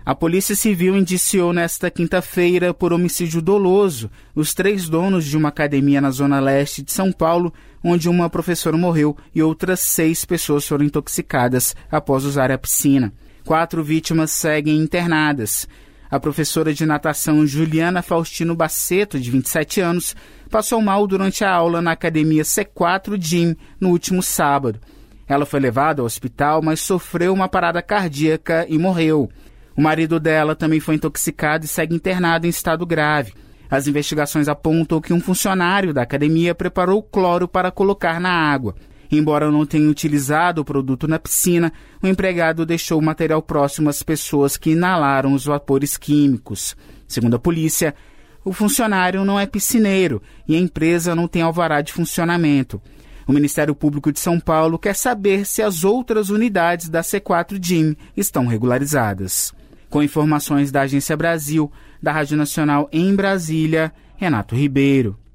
A Polícia Civil indiciou nesta quinta-feira por homicídio doloso os 3 donos de uma academia na zona leste de São Paulo, onde uma professora morreu e outras 6 pessoas foram intoxicadas após usar a piscina. 4 vítimas seguem internadas. A professora de natação Juliana Faustino Baceto, de 27 anos, passou mal durante a aula na academia C4 Gym no último sábado. Ela foi levada ao hospital, mas sofreu uma parada cardíaca e morreu. O marido dela também foi intoxicado e segue internado em estado grave. As investigações apontam que um funcionário da academia preparou cloro para colocar na água. Embora não tenha utilizado o produto na piscina, o empregado deixou o material próximo às pessoas que inalaram os vapores químicos. Segundo a polícia, o funcionário não é piscineiro e a empresa não tem alvará de funcionamento. O Ministério Público de São Paulo quer saber se as outras unidades da C4 Gym estão regularizadas. Com informações da Agência Brasil, da Rádio Nacional em Brasília, Renato Ribeiro.